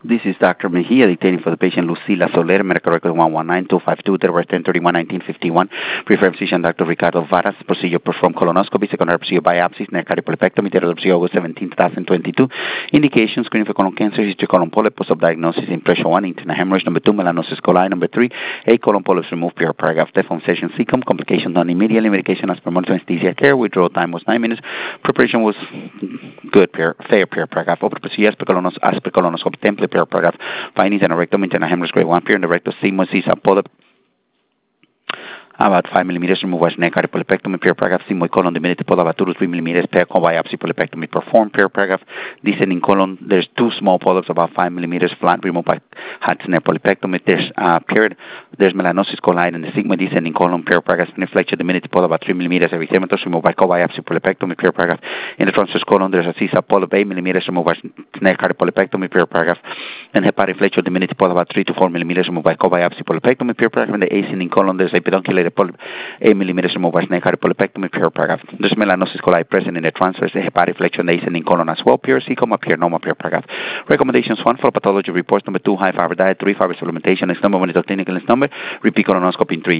This is Dr. Mejia dictating for the patient Lucila Soler, medical record 119252, date of birth 10/31/1951. Preferred physician Dr. Ricardo Varas. Procedure performed colonoscopy, secondary procedure biopsies, neck cardiopulpectomy, date of procedure August 17, 2022. Indication screening for colon cancer, history colon polyp, post-op diagnosis, impression 1, internal hemorrhage, number 2, melanosis coli, number 3, A colon polyps removed, per paragraph, deform session secum, complication done immediately, medication as per monitoring anesthesia care, withdrawal time was 9 minutes, preparation was good, fair, paragraph, open procedure, as per colonoscopy, template, paragraph, findings and rectum, internal hemorrhage, grade 1, in the rectus, sigmoid, polyp, about 5 millimeters removed as neck cardiopulpectomy, paragraph, sigmoid colon, diminutive polyp, 2 to 3 millimeters, biopsy polypectomy performed, paragraph, descending colon, there's 2 small polyps about 5 millimeters flat, removed by Hatzner polypectomy, there's melanosis coli in the sigmoid descending colon, paragraph, inflection, diminutive polyp, about 3 millimeters every 10 meters, removed by biopsy polypectomy, paragraph, in the transverse colon, there's a CISA polyp, 8 millimeters removed by neck cardiopulpectomy, paragraph, and hepatic flexure, diminutive polyp, about 3 to 4 millimeters removed by biopsy polypectomy, paragraph, in the ascending colon, there's a pedunculated polyp, 8 millimeters removed by neck cardiopulpectomy, paragraph. There's melanosis coli present in the transverse hepatic flexion, the ascending colon as well, pure coma, pure normal, paragraph. Recommendations: 1, follow pathology reports, number 2, high fiber diet, 3, fiber supplementation, next number, monitor clinical, next number, repeat colonoscopy in 3